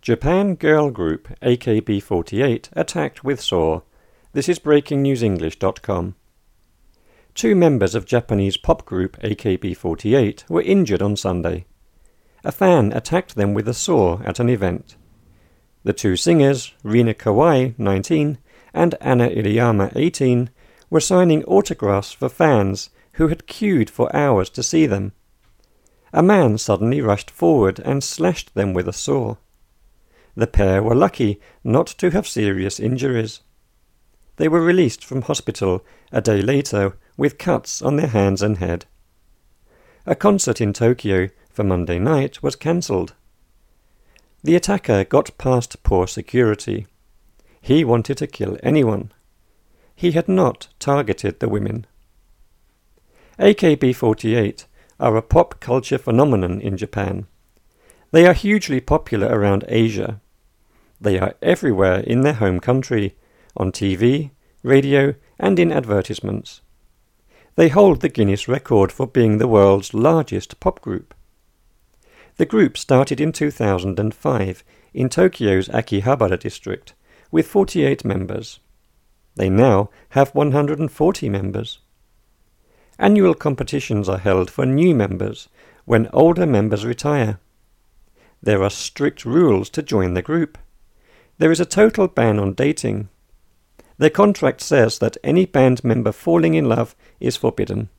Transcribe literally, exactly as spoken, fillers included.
Japan girl group A K B forty-eight attacked with saw. This is breaking news english dot com. Two members of Japanese pop group A K B forty-eight were injured on Sunday. A fan attacked them with a saw at an event. The two singers, Rina Kawai, nineteen, and Anna Iriyama, eighteen, were signing autographs for fans who had queued for hours to see them. A man suddenly rushed forward and slashed them with a saw. The pair were lucky not to have serious injuries. They were released from hospital a day later with cuts on their hands and head. A concert in Tokyo for Monday night was cancelled. The attacker got past poor security. He wanted to kill anyone. He had not targeted the women. A K B forty-eight are a pop culture phenomenon in Japan. They are hugely popular around Asia. They are everywhere in their home country, on T V, radio, and in advertisements. They hold the Guinness record for being the world's largest pop group. The group started in two thousand five in Tokyo's Akihabara district with forty-eight members. They now have one hundred forty members. Annual competitions are held for new members when older members retire. There are strict rules to join the group. There is a total ban on dating. Their contract says that any band member falling in love is forbidden.